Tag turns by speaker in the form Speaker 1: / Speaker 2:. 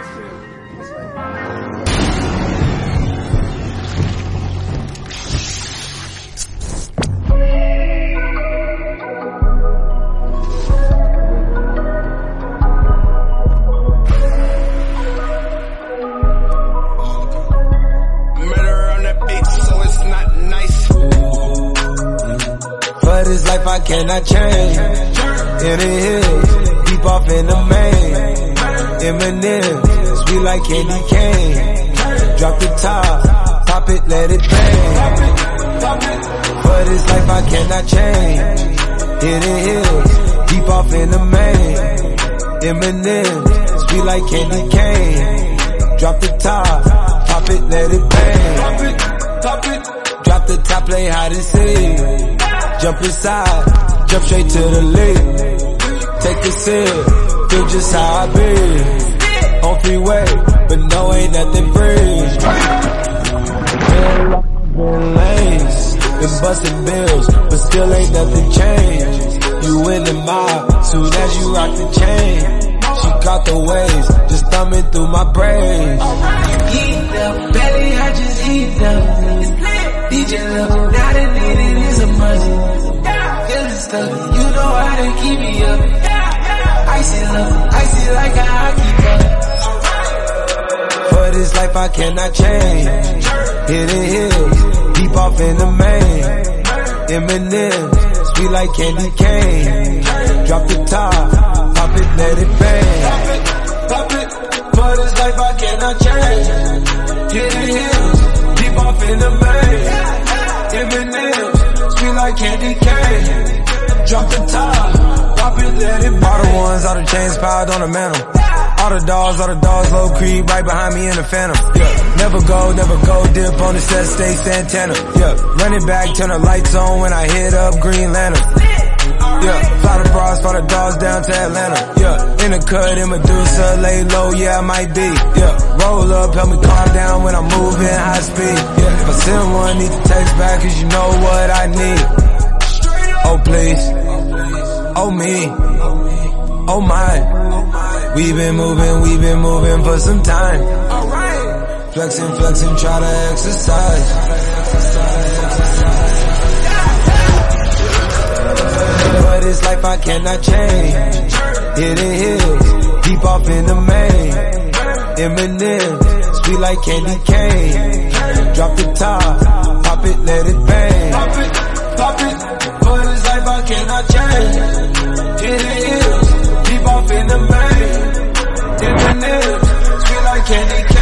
Speaker 1: For this life I cannot change. In the hills, deep off in the main. Eminem, sweet like candy cane. Drop the top, pop it, let it bang. For this life I cannot change. In the hills, deep off in the main. Eminem, sweet like candy cane. Drop the top, pop it, let it bang. Drop the top, play hide and seek. Jump inside, jump straight to the lead. Take a sip, feel just how I be. On freeway, but no, ain't nothing free. Been lanes, been busting bills, but still ain't nothing changed. You in the mob, soon as you rock the chain. She caught the waves, just thumbing through my brains.
Speaker 2: Eat them, belly, I just eat them. DJ love, now the need it is a must. Feeling stuck, you know how to keep me up. Icy love, icy like a hockey puck.
Speaker 1: For this life I cannot change. Hidden hills, deep off in the main. Eminem, sweet like candy cane. Drop the top, pop it, let it bang. Pop it, for this life I cannot change. Hidden hills, deep off in the main. Eminem, sweet like candy cane. Drop the top, pop it, let it bang. All the ones, all the chains piled on the mantle. All the dogs, low creep, right behind me in the phantom. Yeah, never go, dip on the set, stay Santana. Yeah, run it back, turn the lights on when I hit up Green Lantern. Yeah, fly the bras, fly the dogs down to Atlanta. Yeah, in the cut, in Medusa, lay low, yeah, I might be. Yeah, roll up, help me calm down when I'm moving high speed. Yeah, if I send one, need to text back, cause you know what I need. Oh please, oh me, oh my. We've been moving for some time. Flexing, try to exercise. For this life I cannot change. Hidden hills, deep off in the main. Eminem, sweet like candy cane. Drop the top, pop it, let it bang. Pop it, for this life I cannot change. Hidden hills, deep off in the main. Eminem, sweet like candy cane.